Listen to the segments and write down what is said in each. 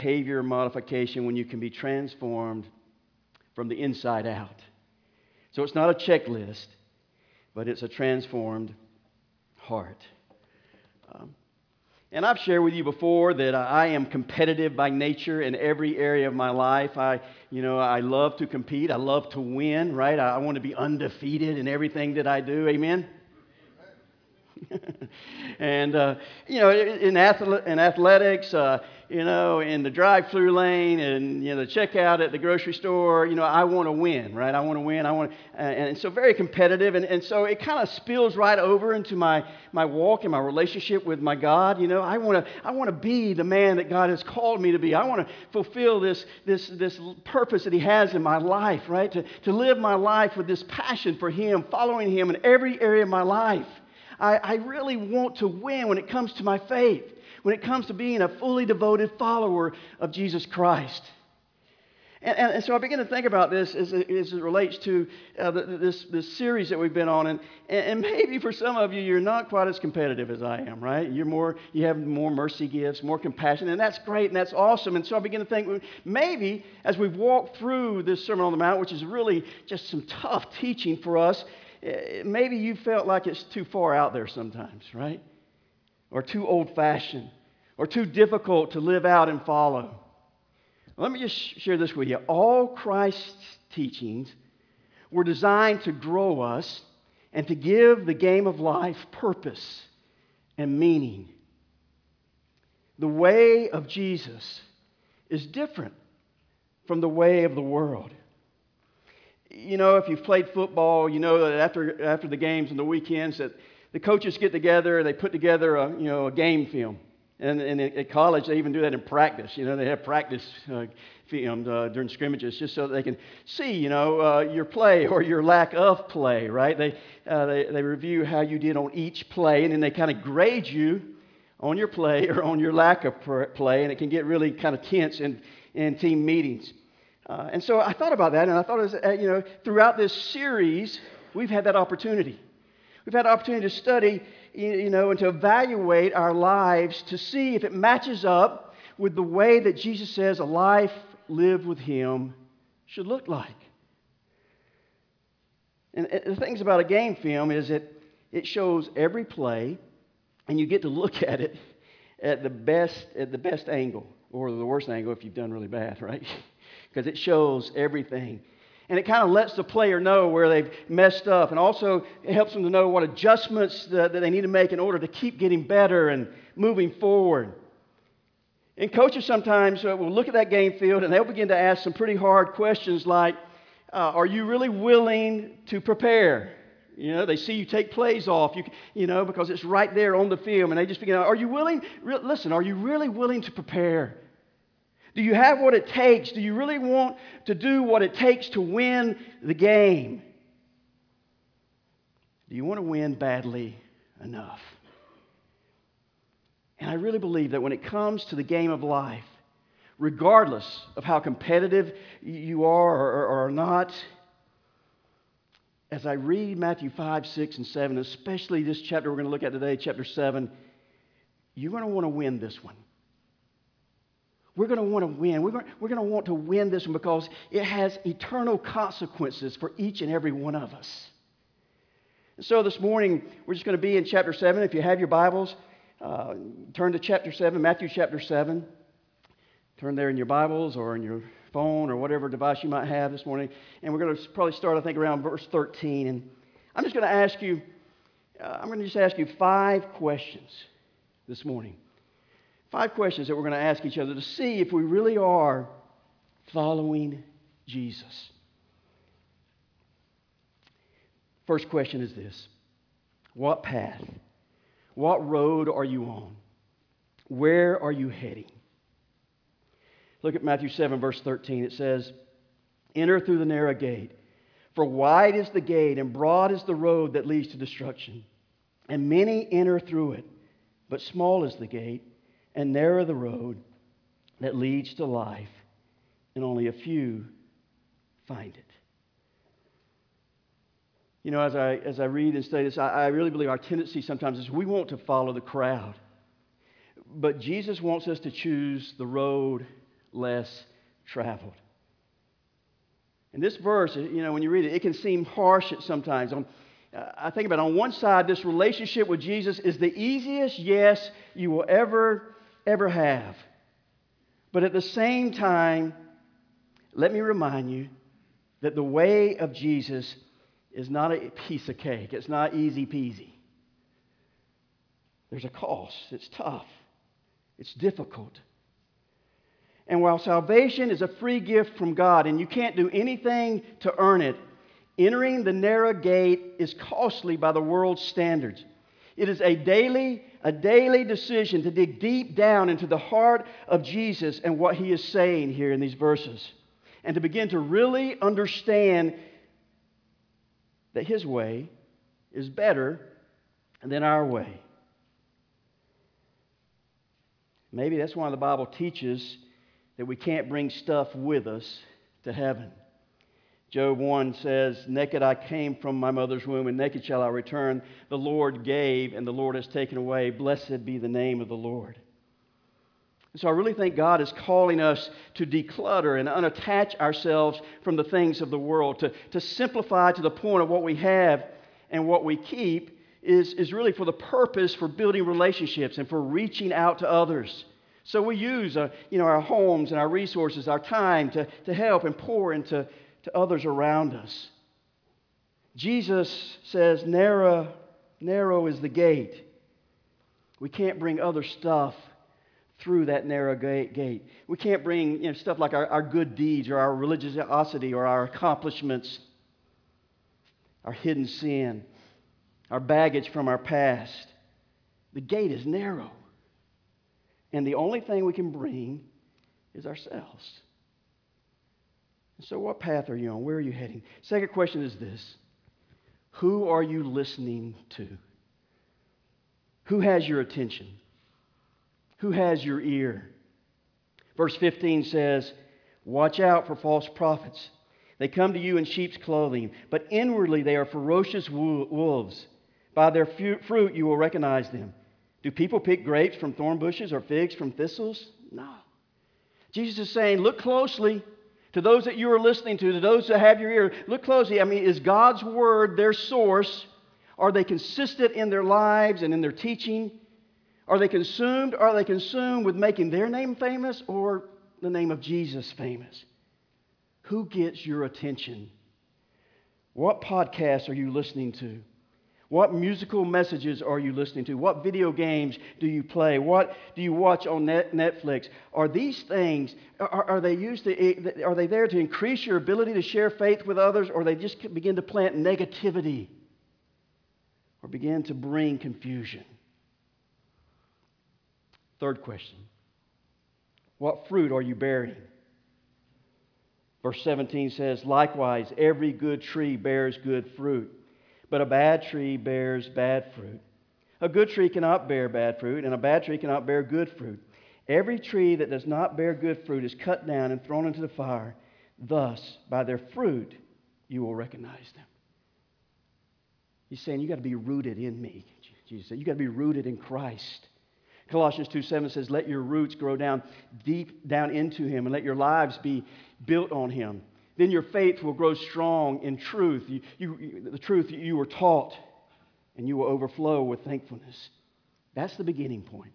behavior modification when you can be transformed from the inside out. So it's not a checklist, but it's a transformed heart. And I've shared with you before that I am competitive by nature in every area of my life. I love to compete. I love to win, right? I want to be undefeated in everything that I do. Amen? And, in athletics, in the drive-through lane and, the checkout at the grocery store, I want to win, right? I want to win. And so very competitive. And so it kind of spills right over into my walk and my relationship with my God. I want to be the man that God has called me to be. I want to fulfill this purpose that He has in my life, right? To live my life with this passion for Him, following Him in every area of my life. I really want to win when it comes to my faith, when it comes to being a fully devoted follower of Jesus Christ. And so I begin to think about this as it relates to this series that we've been on. And maybe for some of you, you're not quite as competitive as I am, right? You have more mercy gifts, more compassion, and that's great and that's awesome. And so I begin to think maybe as we've walked through this Sermon on the Mount, which is really just some tough teaching for us, maybe you felt like it's too far out there sometimes, right? Or too old-fashioned, or too difficult to live out and follow. Let me just share this with you. All Christ's teachings were designed to grow us and to give the game of life purpose and meaning. The way of Jesus is different from the way of the world. If you've played football, you know that after the games and the weekends that the coaches get together and they put together a game film. And at college, they even do that in practice. They have practice filmed during scrimmages just so that they can see, your play or your lack of play, right? They review how you did on each play, and then they kind of grade you on your play or on your lack of play, and it can get really kind of tense in team meetings. And so I thought about that, and I thought, throughout this series, we've had that opportunity. We've had the opportunity to study, and to evaluate our lives to see if it matches up with the way that Jesus says a life lived with Him should look like. And the things about a game film is that it shows every play, and you get to look at it at the best angle, or the worst angle if you've done really bad, right? Because it shows everything. And it kind of lets the player know where they've messed up. And also, it helps them to know what adjustments that they need to make in order to keep getting better and moving forward. And coaches sometimes will look at that game field and they'll begin to ask some pretty hard questions like, are you really willing to prepare? They see you take plays off, because it's right there on the film. And they just begin, are you really willing to prepare? Do you have what it takes? Do you really want to do what it takes to win the game? Do you want to win badly enough? And I really believe that when it comes to the game of life, regardless of how competitive you are or are not, as I read Matthew 5, 6, and 7, especially this chapter we're going to look at today, chapter 7, you're going to want to win this one. We're going to want to win. We're going to want to win this one because it has eternal consequences for each and every one of us. And so this morning, we're just going to be in chapter 7. If you have your Bibles, turn to chapter 7, Matthew chapter 7. Turn there in your Bibles or in your phone or whatever device you might have this morning. And we're going to probably start, I think, around verse 13. And I'm just going to ask you, 5 questions this morning. 5 questions that we're going to ask each other to see if we really are following Jesus. First question is this: what path, what road are you on? Where are you heading? Look at Matthew 7, verse 13. It says, "Enter through the narrow gate, for wide is the gate and broad is the road that leads to destruction, and many enter through it. But small is the gate and narrow the road that leads to life, and only a few find it." As I read and study this, I really believe our tendency sometimes is we want to follow the crowd. But Jesus wants us to choose the road less traveled. And this verse, when you read it, it can seem harsh at sometimes. I think about it. On one side, this relationship with Jesus is the easiest yes you will ever have. But at the same time, let me remind you that the way of Jesus is not a piece of cake. It's not easy peasy. There's a cost. It's tough. It's difficult. And while salvation is a free gift from God and you can't do anything to earn it, entering the narrow gate is costly by the world's standards. It is a daily decision to dig deep down into the heart of Jesus and what He is saying here in these verses, and to begin to really understand that His way is better than our way. Maybe that's why the Bible teaches that we can't bring stuff with us to heaven. Job 1 says, "Naked I came from my mother's womb, and naked shall I return. The Lord gave, and the Lord has taken away. Blessed be the name of the Lord." And so I really think God is calling us to declutter and unattach ourselves from the things of the world, to simplify to the point of what we have and what we keep is really for the purpose for building relationships and for reaching out to others. So we use our homes and our resources, our time to help and pour into others around us. Jesus says, narrow is the gate. We can't bring other stuff through that narrow gate. We can't bring stuff like our good deeds or our religiosity or our accomplishments, our hidden sin, our baggage from our past. The gate is narrow. And the only thing we can bring is ourselves. So what path are you on? Where are you heading? Second question is this: who are you listening to? Who has your attention? Who has your ear? Verse 15 says, "Watch out for false prophets. They come to you in sheep's clothing, but inwardly they are ferocious wolves. By their fruit you will recognize them. Do people pick grapes from thorn bushes or figs from thistles? No." Jesus is saying, look closely to those that you are listening to those that have your ear. Look closely. Is God's word their source? Are they consistent in their lives and in their teaching? Are they consumed with making their name famous or the name of Jesus famous? Who gets your attention? What podcasts are you listening to? What musical messages are you listening to? What video games do you play? What do you watch on Netflix? Are these things, are they there to increase your ability to share faith with others, or they just begin to plant negativity or begin to bring confusion? Third question: what fruit are you bearing? Verse 17 says, "Likewise, every good tree bears good fruit, but a bad tree bears bad fruit. A good tree cannot bear bad fruit, and a bad tree cannot bear good fruit. Every tree that does not bear good fruit is cut down and thrown into the fire. Thus, by their fruit, you will recognize them." He's saying, you got to be rooted in me. Jesus said, you got to be rooted in Christ. Colossians 2:7 says, "Let your roots grow down deep down into Him, and let your lives be built on Him. Then your faith will grow strong in truth, the truth you were taught, and you will overflow with thankfulness." That's the beginning point.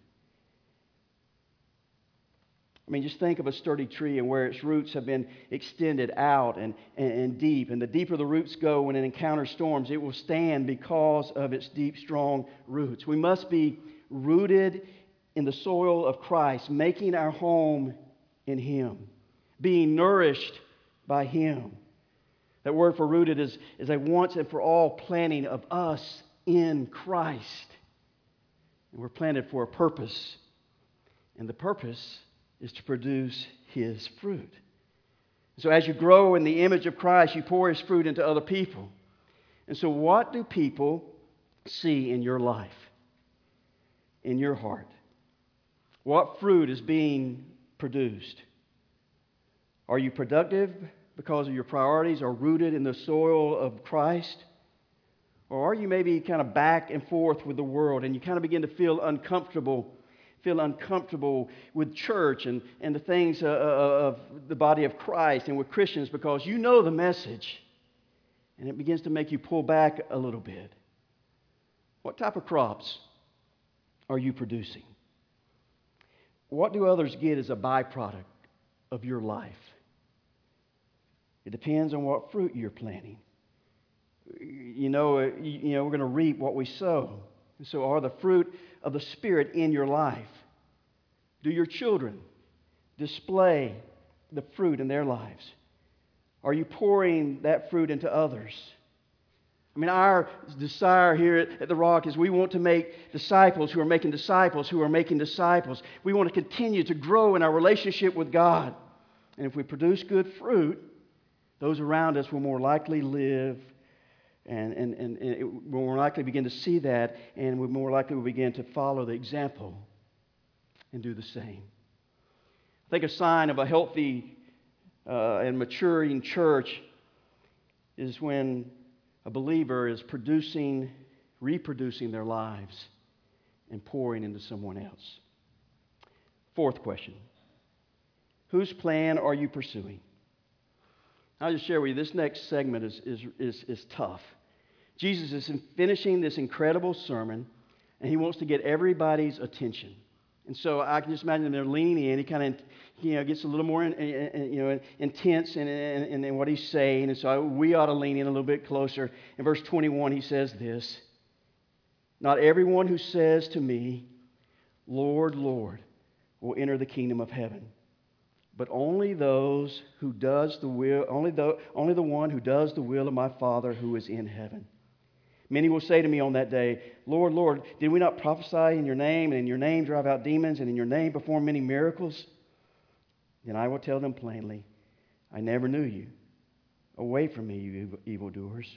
Just think of a sturdy tree and where its roots have been extended out and deep. And the deeper the roots go when it encounters storms, it will stand because of its deep, strong roots. We must be rooted in the soil of Christ, making our home in Him, being nourished by Him. That word for rooted is a once and for all planting of us in Christ. And we're planted for a purpose. And the purpose is to produce His fruit. So as you grow in the image of Christ, you pour His fruit into other people. And so what do people see in your life, in your heart? What fruit is being produced? Are you productive because of your priorities are rooted in the soil of Christ? Or are you maybe kind of back and forth with the world and you kind of begin to feel uncomfortable feel uncomfortable with church and the things of the body of Christ and with Christians because you know the message, and it begins to make you pull back a little bit. What type of crops are you producing? What do others get as a byproduct of your life? It depends on what fruit you're planting. We're going to reap what we sow. So are the fruit of the Spirit in your life? Do your children display the fruit in their lives? Are you pouring that fruit into others? I mean, our desire here at The Rock is we want to make disciples who are making disciples who are making disciples. We want to continue to grow in our relationship with God. And if we produce good fruit, those around us will more likely live and we'll more likely begin to see that, and we more likely will begin to follow the example and do the same. I think a sign of a healthy and maturing church is when a believer is reproducing their lives and pouring into someone else. Fourth question: whose plan are you pursuing? I'll just share with you, this next segment is tough. Jesus is finishing this incredible sermon, and he wants to get everybody's attention. And so I can just imagine them, they're leaning in. He kind of gets a little more intense in what he's saying. And so we ought to lean in a little bit closer. In verse 21, he says this: "Not everyone who says to me, 'Lord, Lord,' will enter the kingdom of heaven, but only those who does the will, only the one who does the will of my Father who is in heaven. Many will say to me on that day, 'Lord, Lord, did we not prophesy in your name, and in your name drive out demons, and in your name perform many miracles?' Then I will tell them plainly, 'I never knew you. Away from me, you evildoers.'"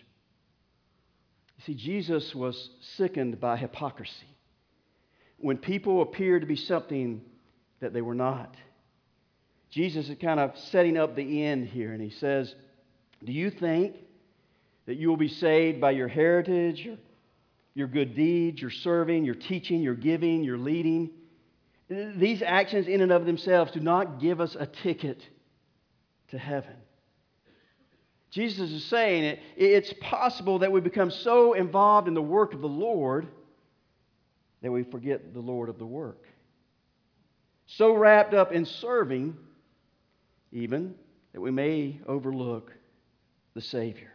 You see, Jesus was sickened by hypocrisy. When people appeared to be something that they were not. Jesus is kind of setting up the end here, and he says, do you think that you will be saved by your heritage, your good deeds, your serving, your teaching, your giving, your leading? These actions in and of themselves do not give us a ticket to heaven. Jesus is saying it's possible that we become so involved in the work of the Lord that we forget the Lord of the work. So wrapped up in serving, even, that we may overlook the Savior.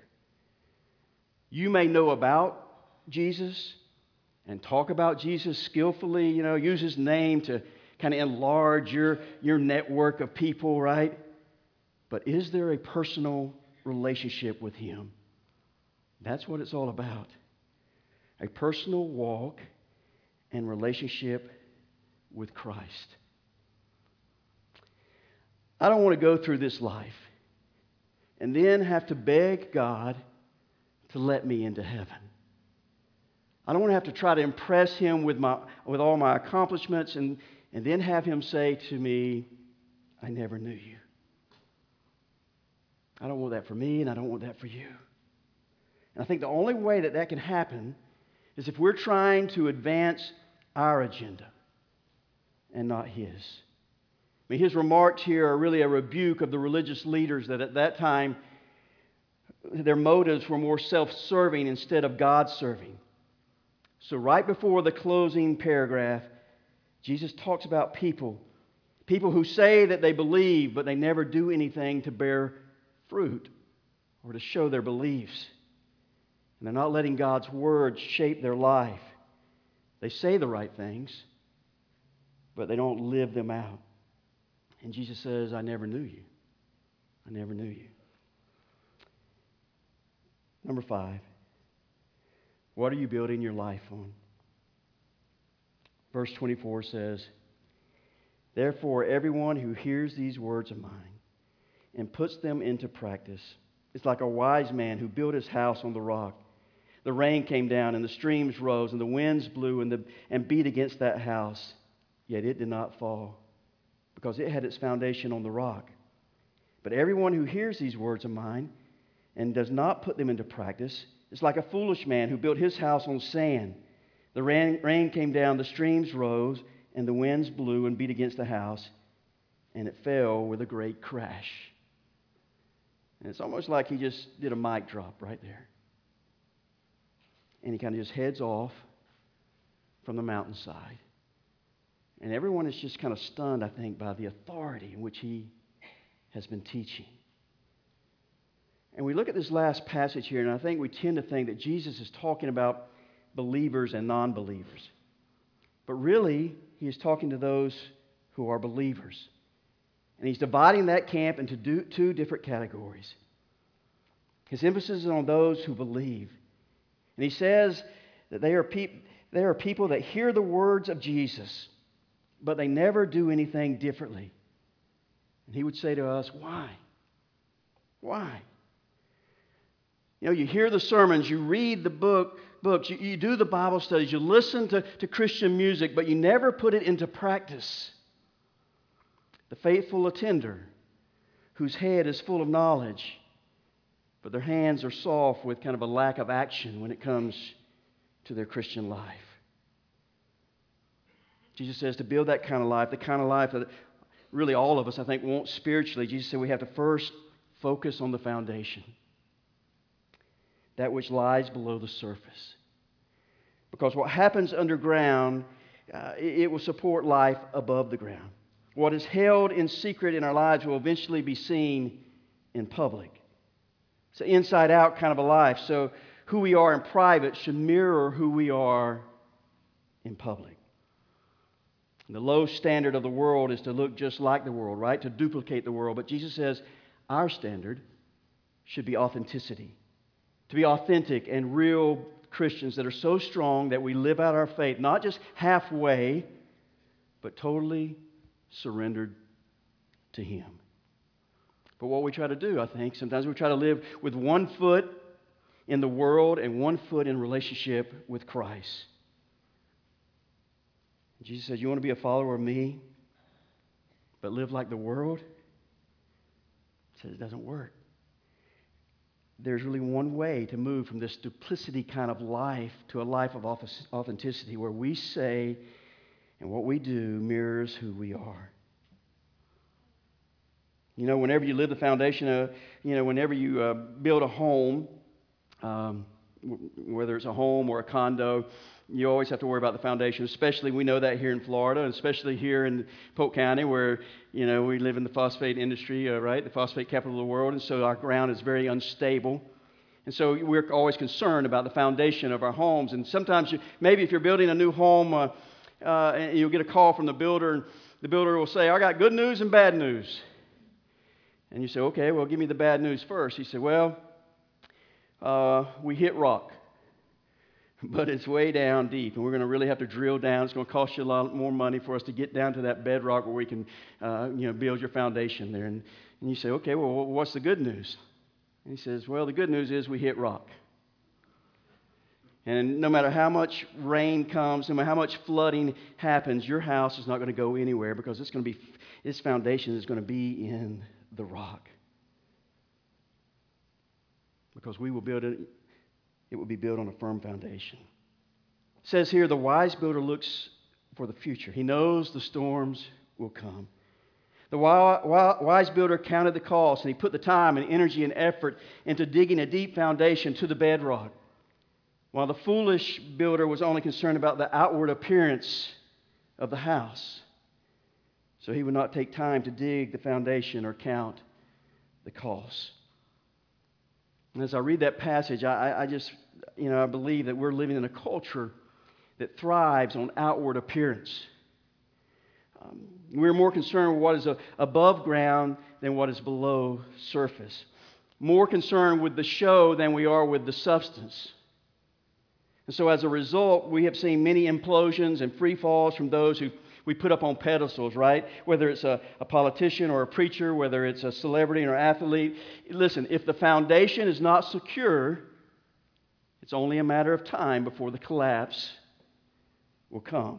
You may know about Jesus and talk about Jesus skillfully, use his name to kind of enlarge your network of people, right? But is there a personal relationship with him? That's what it's all about. A personal walk and relationship with Christ. I don't want to go through this life and then have to beg God to let me into heaven. I don't want to have to try to impress him with all my accomplishments and then have him say to me, "I never knew you." I don't want that for me, and I don't want that for you. And I think the only way that can happen is if we're trying to advance our agenda and not his. I mean, his remarks here are really a rebuke of the religious leaders that at that time, their motives were more self-serving instead of God-serving. So right before the closing paragraph, Jesus talks about people who say that they believe, but they never do anything to bear fruit or to show their beliefs. And they're not letting God's word shape their life. They say the right things, but they don't live them out. And Jesus says, "I never knew you. I never knew you." Number 5, what are you building your life on? Verse 24 says, "Therefore, everyone who hears these words of mine and puts them into practice is like a wise man who built his house on the rock. The rain came down, and the streams rose, and the winds blew and beat against that house, yet it did not fall, because it had its foundation on the rock. But everyone who hears these words of mine and does not put them into practice is like a foolish man who built his house on sand. The rain came down, the streams rose, and the winds blew and beat against the house, and it fell with a great crash. And it's almost like he just did a mic drop right there. And he kind of just heads off from the mountainside. And everyone is just kind of stunned, I think, by the authority in which he has been teaching. And we look at this last passage here, and I think we tend to think that Jesus is talking about believers and non-believers. But really, he is talking to those who are believers. And he's dividing that camp into two different categories. His emphasis is on those who believe. And he says that they are people that hear the words of Jesus, but they never do anything differently. And he would say to us, why? Why? You know, you hear the sermons, you read the books, you do the Bible studies, you listen to Christian music, but you never put it into practice. The faithful attender whose head is full of knowledge, but their hands are soft with kind of a lack of action when it comes to their Christian life. Jesus says to build that kind of life, the kind of life that really all of us, I think, want spiritually, Jesus said we have to first focus on the foundation, that which lies below the surface. Because what happens underground, it will support life above the ground. What is held in secret in our lives will eventually be seen in public. It's an inside-out kind of a life. So who we are in private should mirror who we are in public. The low standard of the world is to look just like the world, right? To duplicate the world. But Jesus says our standard should be authenticity. To be authentic and real Christians that are so strong that we live out our faith, not just halfway, but totally surrendered to Him. But what we try to do, I think, sometimes we try to live with one foot in the world and one foot in relationship with Christ. Jesus says, you want to be a follower of me, but live like the world? He says it doesn't work. There's really one way to move from this duplicity kind of life to a life of authenticity where we say and what we do mirrors who we are. You know, whenever you live the foundation of, whenever you build a home, whether it's a home or a condo, you always have to worry about the foundation, especially we know that here in Florida, and especially here in Polk County where, we live in the phosphate industry, right, the phosphate capital of the world, and so our ground is very unstable. And so we're always concerned about the foundation of our homes. And sometimes, maybe if you're building a new home, and you'll get a call from the builder, and the builder will say, I got good news and bad news. And you say, okay, well, give me the bad news first. He said, well, we hit rock, but it's way down deep, and we're going to really have to drill down. It's going to cost you a lot more money for us to get down to that bedrock where we can, build your foundation there. And you say, okay, well, what's the good news? And he says, well, the good news is we hit rock. And no matter how much rain comes, no matter how much flooding happens, your house is not going to go anywhere because its foundation is going to be in the rock. Because we will build it will be built on a firm foundation. It says here, the wise builder looks for the future. He knows the storms will come. The wise builder counted the cost, and he put the time and energy and effort into digging a deep foundation to the bedrock, while the foolish builder was only concerned about the outward appearance of the house. So he would not take time to dig the foundation or count the cost. And as I read that passage, I just, I believe that we're living in a culture that thrives on outward appearance. We're more concerned with what is above ground than what is below surface. More concerned with the show than we are with the substance. And so as a result, we have seen many implosions and free falls from those who we put up on pedestals, right? Whether it's a politician or a preacher, whether it's a celebrity or athlete. Listen, if the foundation is not secure, it's only a matter of time before the collapse will come.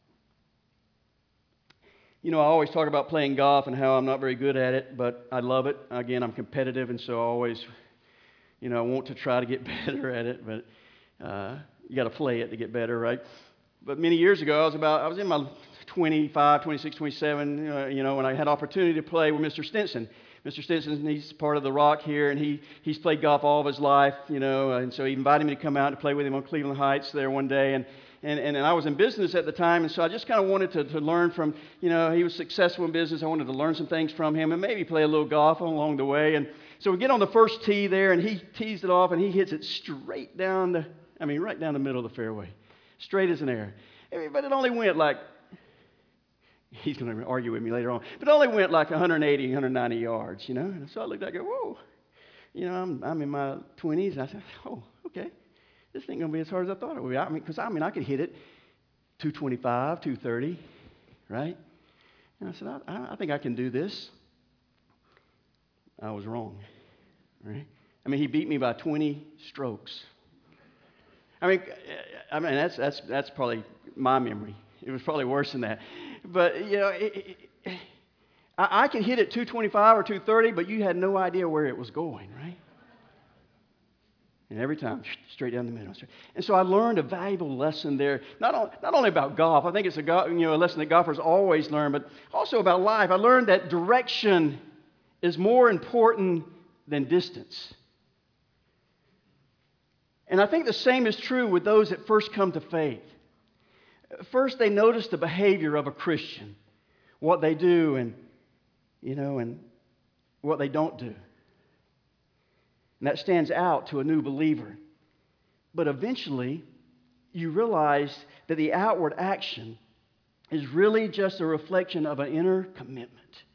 I always talk about playing golf and how I'm not very good at it, but I love it. Again, I'm competitive, and so I always, I want to try to get better at it, but you got to play it to get better, right? But many years ago, I was in my 25, 26, 27, when I had opportunity to play with Mr. Stinson. Mr. Stinson, he's part of the Rock here, and he's played golf all of his life, and so he invited me to come out to play with him on Cleveland Heights there one day, and I was in business at the time, and so I just kind of wanted to learn from, he was successful in business. I wanted to learn some things from him and maybe play a little golf along the way. And so we get on the first tee there, and he tees it off, and he hits it straight down right down the middle of the fairway, straight as an arrow. But it only went like, he's going to argue with me later on, but it only went like 180, 190 yards, And so I looked at it, whoa, I'm in my 20s, and I said, oh, okay. This ain't going to be as hard as I thought it would be. I could hit it 225, 230, right? And I said, I think I can do this. I was wrong, right? He beat me by 20 strokes. That's probably my memory. It was probably worse than that. But, I could hit it 225 or 230, but you had no idea where it was going, right? And every time, straight down the middle. And so I learned a valuable lesson there, not only about golf. I think it's a lesson that golfers always learn, but also about life. I learned that direction is more important than distance. And I think the same is true with those that first come to faith. First, they notice the behavior of a Christian, what they do and what they don't do. And that stands out to a new believer. But eventually, you realize that the outward action is really just a reflection of an inner commitment.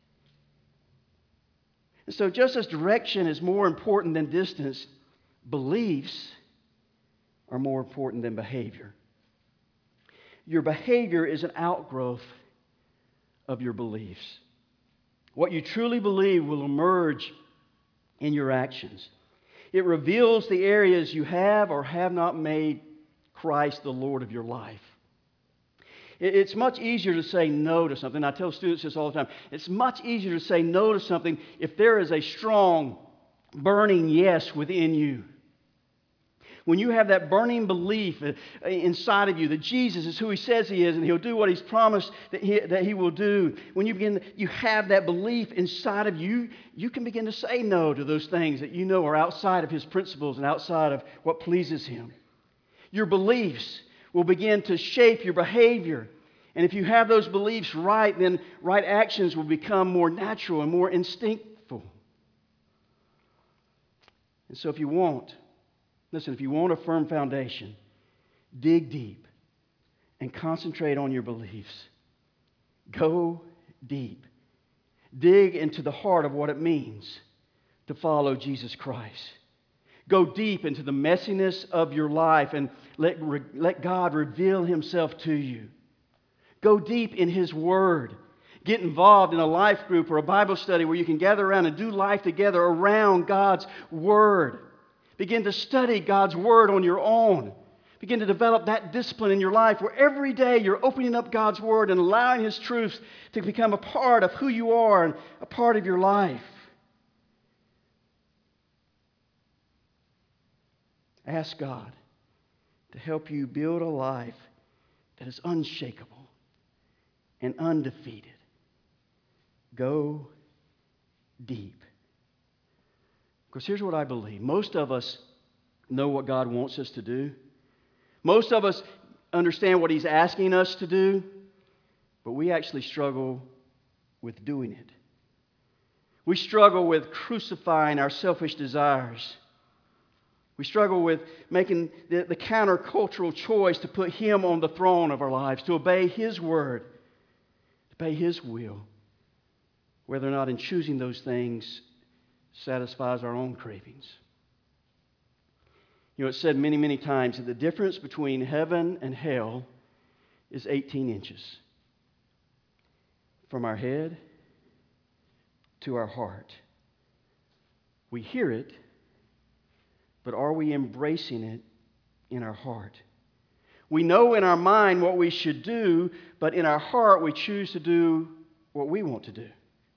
And so just as direction is more important than distance, beliefs are more important than behavior. Your behavior is an outgrowth of your beliefs. What you truly believe will emerge in your actions. It reveals the areas you have or have not made Christ the Lord of your life. It's much easier to say no to something. I tell students this all the time. It's much easier to say no to something if there is a strong, burning yes within you. When you have that burning belief inside of you that Jesus is who He says He is and He'll do what He's promised that He will do, when you have that belief inside of you, you can begin to say no to those things that you know are outside of His principles and outside of what pleases Him. Your beliefs will begin to shape your behavior. And if you have those beliefs right, then right actions will become more natural and more instinctful. And so if you want a firm foundation, dig deep and concentrate on your beliefs. Go deep. Dig into the heart of what it means to follow Jesus Christ. Go deep into the messiness of your life and let God reveal Himself to you. Go deep in His Word. Get involved in a life group or a Bible study where you can gather around and do life together around God's Word. Begin to study God's Word on your own. Begin to develop that discipline in your life where every day you're opening up God's Word and allowing His truths to become a part of who you are and a part of your life. Ask God to help you build a life that is unshakable and undefeated. Go deep. Because here's what I believe. Most of us know what God wants us to do. Most of us understand what He's asking us to do, but we actually struggle with doing it. We struggle with crucifying our selfish desires. We struggle with making the countercultural choice to put Him on the throne of our lives, to obey His word, to obey His will, whether or not in choosing those things satisfies our own cravings. It's said many, many times that the difference between heaven and hell is 18 inches. From our head to our heart. We hear it, but are we embracing it in our heart? We know in our mind what we should do, but in our heart we choose to do what we want to do.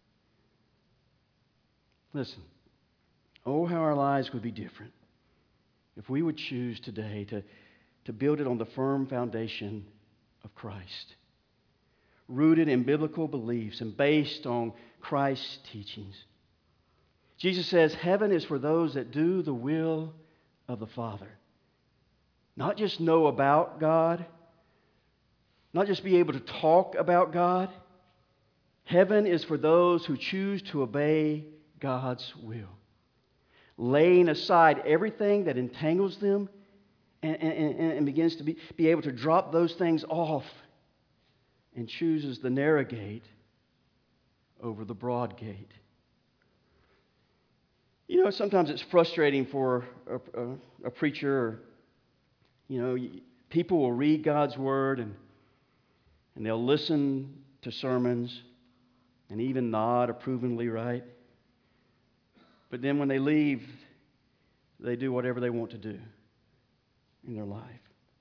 Listen, oh, how our lives would be different if we would choose today to build it on the firm foundation of Christ. rooted in biblical beliefs and based on Christ's teachings. Jesus says heaven is for those that do the will of the Father. Not just know about God, not just be able to talk about God. Heaven is for those who choose to obey God's will, laying aside everything that entangles them and begins to be able to drop those things off and chooses the narrow gate over the broad gate. You know, sometimes it's frustrating for a preacher. People will read God's Word and they'll listen to sermons and even nod approvingly, right? But then when they leave, they do whatever they want to do in their life.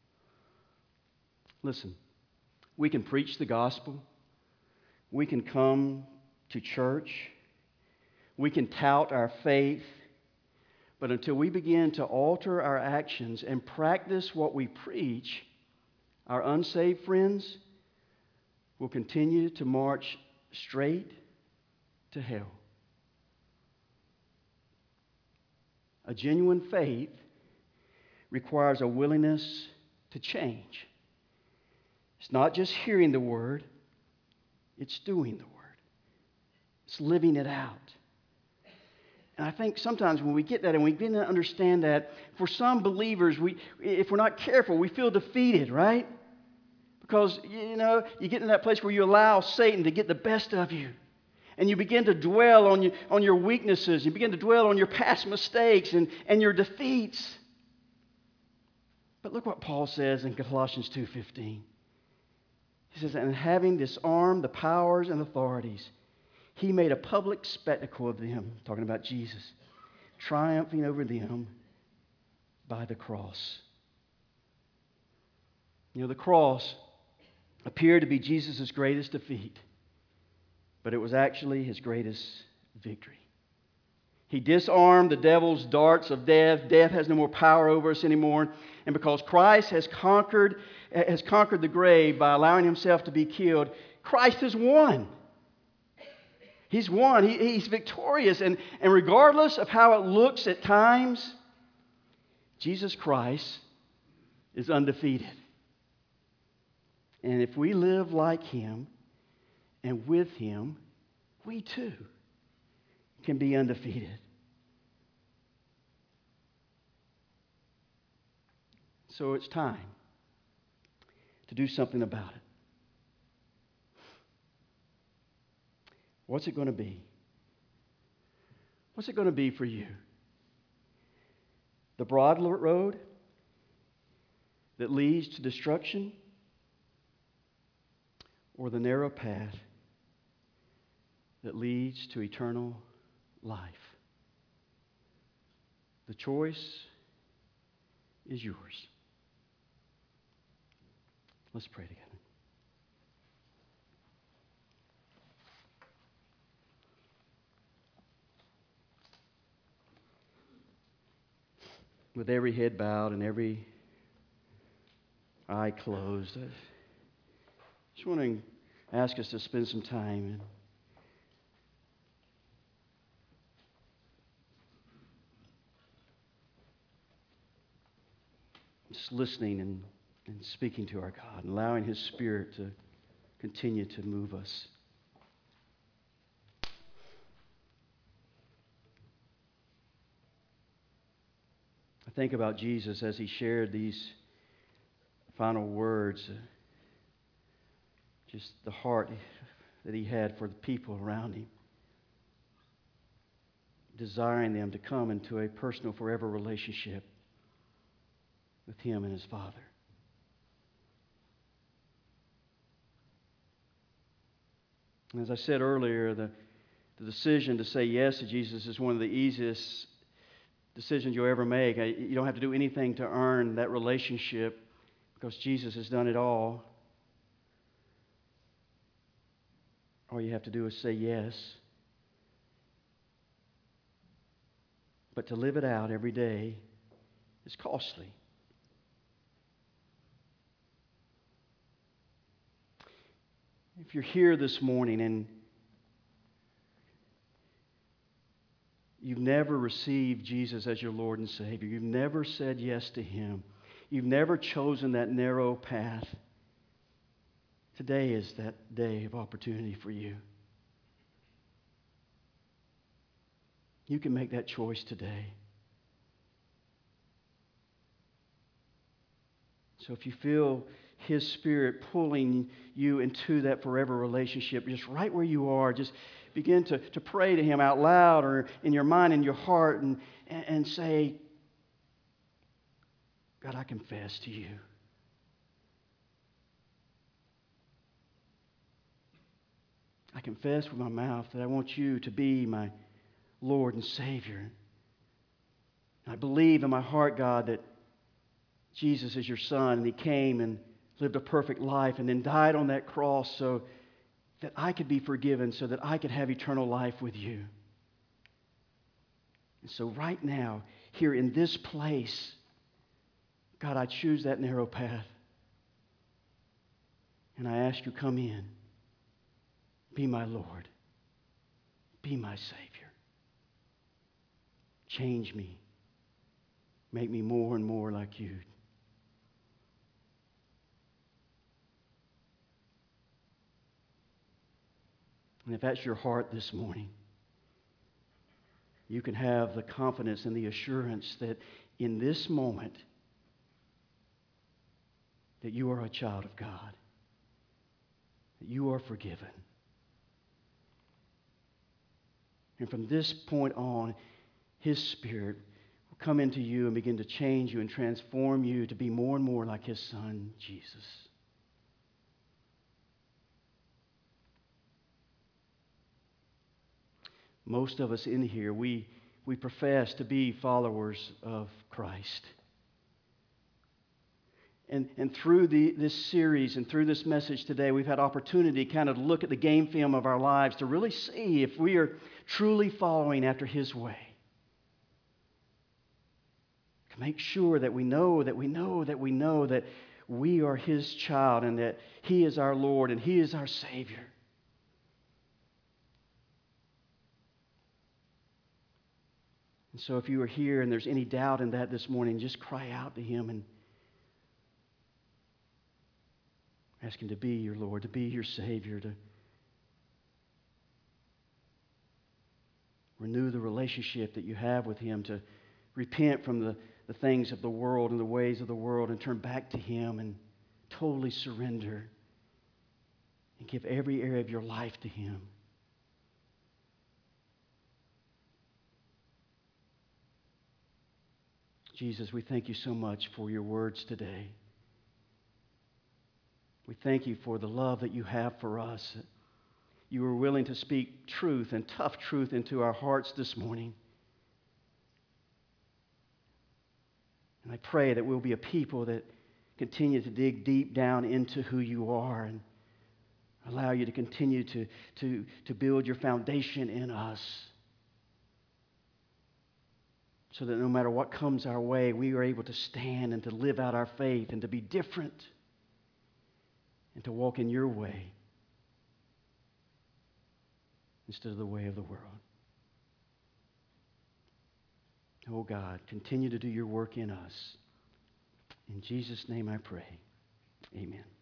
Listen, we can preach the gospel. We can come to church. We can tout our faith. But until we begin to alter our actions and practice what we preach, our unsaved friends will continue to march straight to hell. A genuine faith requires a willingness to change. It's not just hearing the Word, it's doing the Word. It's living it out. And I think sometimes when we get that and we begin to understand that, for some believers, if we're not careful, we feel defeated, right? Because, you get in that place where you allow Satan to get the best of you. And you begin to dwell on your weaknesses. You begin to dwell on your past mistakes and your defeats. But look what Paul says in Colossians 2:15. He says, and having disarmed the powers and authorities, he made a public spectacle of them, talking about Jesus, triumphing over them by the cross. The cross appeared to be Jesus' greatest defeat, but it was actually his greatest victory. He disarmed the devil's darts of death. Death has no more power over us anymore. And because Christ has conquered the grave by allowing himself to be killed, Christ has won. He's won. He's victorious. And regardless of how it looks at times, Jesus Christ is undefeated. And if we live like him and with him, we too can be undefeated. So it's time to do something about it. What's it going to be? What's it going to be for you? The broad road that leads to destruction, or the narrow path that leads to eternal life? The choice is yours. Let's pray together. With every head bowed and every eye closed, I just want to ask us to spend some time just listening and speaking to our God and allowing His Spirit to continue to move us. I think about Jesus as He shared these final words, just the heart that He had for the people around Him, desiring them to come into a personal, forever relationship with Him and His Father. And as I said earlier, the decision to say yes to Jesus is one of the easiest decisions you'll ever make. You don't have to do anything to earn that relationship because Jesus has done it all. All you have to do is say yes. But to live it out every day is costly. If you're here this morning and you've never received Jesus as your Lord and Savior, you've never said yes to Him, you've never chosen that narrow path, today is that day of opportunity for you. You can make that choice today. So if you feel His Spirit pulling you into that forever relationship, just right where you are, just begin to pray to Him out loud or in your mind and your heart and say, God, I confess to you. I confess with my mouth that I want you to be my Lord and Savior. I believe in my heart, God, that Jesus is your Son, and He came and lived a perfect life and then died on that cross so that I could be forgiven, so that I could have eternal life with you. And so right now, here in this place, God, I choose that narrow path. And I ask you, come in. Be my Lord. Be my Savior. Change me. Make me more and more like you. And if that's your heart this morning, you can have the confidence and the assurance that in this moment that you are a child of God, that you are forgiven. And from this point on, His Spirit will come into you and begin to change you and transform you to be more and more like His Son, Jesus. Most of us in here, we profess to be followers of Christ. And through this series and through this message today, we've had opportunity kind of to look at the game film of our lives to really see if we are truly following after His way. To make sure that we know that we are His child and that He is our Lord and He is our Savior. And so if you are here and there's any doubt in that this morning, just cry out to Him and ask Him to be your Lord, to be your Savior, to renew the relationship that you have with Him, to repent from the things of the world and the ways of the world and turn back to Him and totally surrender and give every area of your life to Him. Jesus, we thank you so much for your words today. We thank you for the love that you have for us. You were willing to speak truth and tough truth into our hearts this morning. And I pray that we'll be a people that continue to dig deep down into who you are and allow you to continue to build your foundation in us so that no matter what comes our way, we are able to stand and to live out our faith and to be different and to walk in your way instead of the way of the world. Oh God, continue to do your work in us. In Jesus' name I pray. Amen.